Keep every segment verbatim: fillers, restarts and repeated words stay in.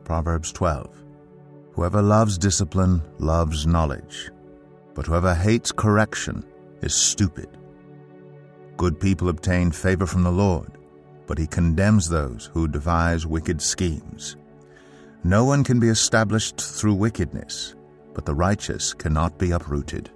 Proverbs twelve. Whoever loves discipline loves knowledge, but whoever hates correction is stupid. Good people obtain favor from the Lord, but he condemns those who devise wicked schemes. No one can be established through wickedness, but the righteous cannot be uprooted.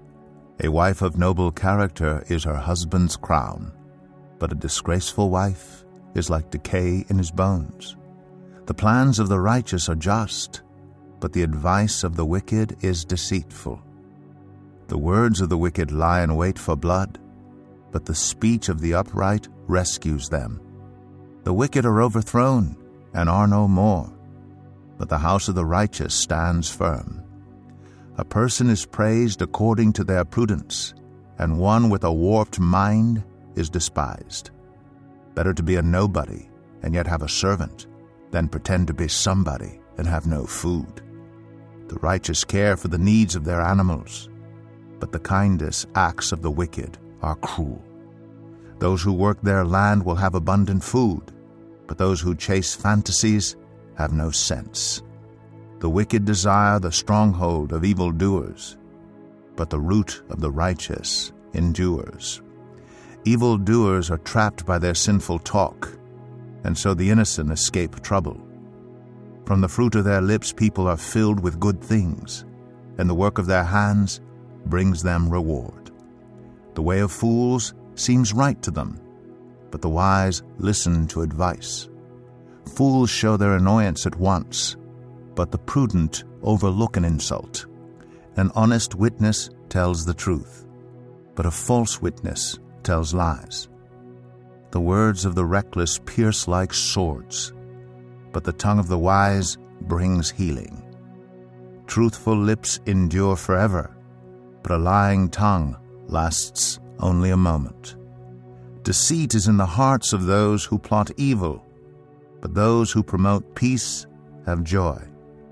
A wife of noble character is her husband's crown, but a disgraceful wife is like decay in his bones. The plans of the righteous are just, but the advice of the wicked is deceitful. The words of the wicked lie in wait for blood, but the speech of the upright rescues them. The wicked are overthrown and are no more, but the house of the righteous stands firm. A person is praised according to their prudence, and one with a warped mind is despised. Better to be a nobody and yet have a servant than pretend to be somebody and have no food. The righteous care for the needs of their animals, but the kindest acts of the wicked are cruel. Those who work their land will have abundant food, but those who chase fantasies have no sense. The wicked desire the stronghold of evildoers, but the root of the righteous endures. Evildoers are trapped by their sinful talk, and so the innocent escape trouble. From the fruit of their lips people are filled with good things, and the work of their hands brings them reward. The way of fools seems right to them, but the wise listen to advice. Fools show their annoyance at once, but the prudent overlook an insult. An honest witness tells the truth, but a false witness tells lies. The words of the reckless pierce like swords, but the tongue of the wise brings healing. Truthful lips endure forever, but a lying tongue lasts only a moment. Deceit is in the hearts of those who plot evil, but those who promote peace have joy.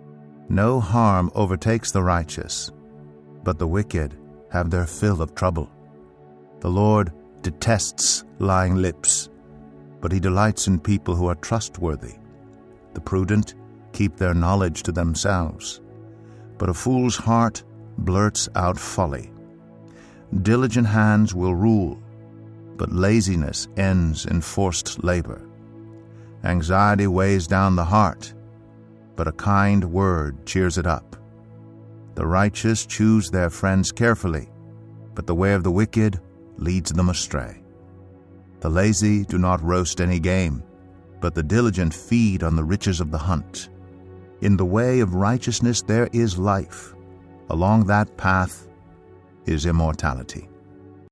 No harm overtakes the righteous, but the wicked have their fill of trouble. The Lord detests lying lips, but he delights in people who are trustworthy. The prudent keep their knowledge to themselves, but a fool's heart blurts out folly. Diligent hands will rule, but laziness ends in forced labor. Anxiety weighs down the heart, but a kind word cheers it up. The righteous choose their friends carefully, but the way of the wicked leads them astray. The lazy do not roast any game, but the diligent feed on the riches of the hunt. In the way of righteousness there is life. Along that path is immortality.